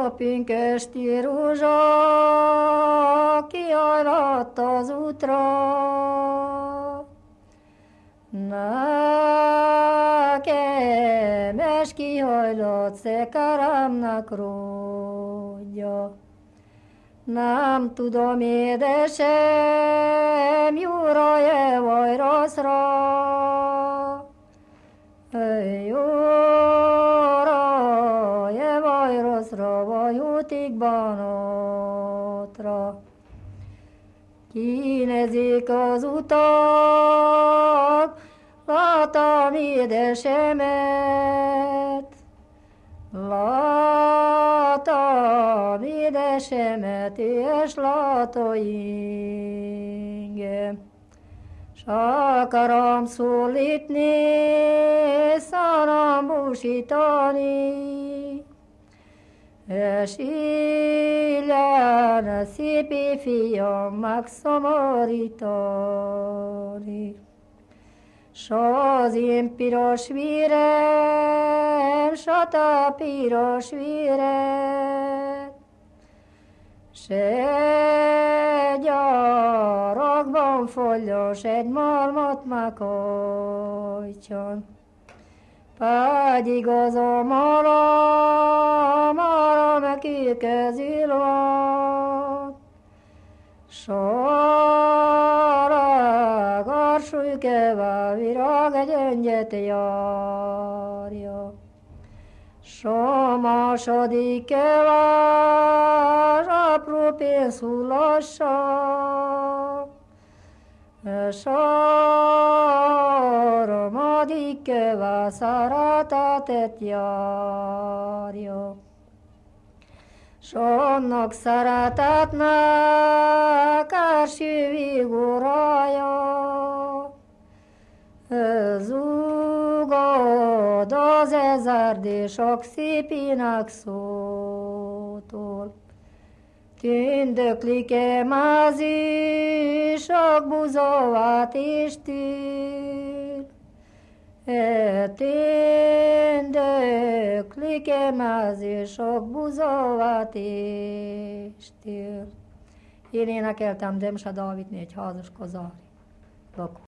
A pünkösdi rózsa kihajlott az útra, nekem es kihajlott szekarámnak ródja. Nem tudom, édesem, jóra-e vagy rosszra, jóra-e vagy rosszra, vagy útig bánatra. Kínezik az utak, látom édesemet, látom édesemet, és látó ingem. S akarom szólítni, szaram búsítani, és ilyen szép fiam megszomorítani. S az én piros vérem, s a te piros véred, s egy arakban folyjon, s egy malmot meghajtson. Pedig az a malom, arra megkőkezül van, s arra garsúlykevel virág egy öngyet járja. S a második keves apró pénz hullassa, s a harmadik keves szeretetet járja. S annak szeretetnek első vigórája, zúgod az ezerdések szépének szótól. Tündöklik-e mázisok buzovát és tűr, tündöklik-e mázisok buzovát és tűr. Én énekeltem Demse Dávidné egy házas kozári.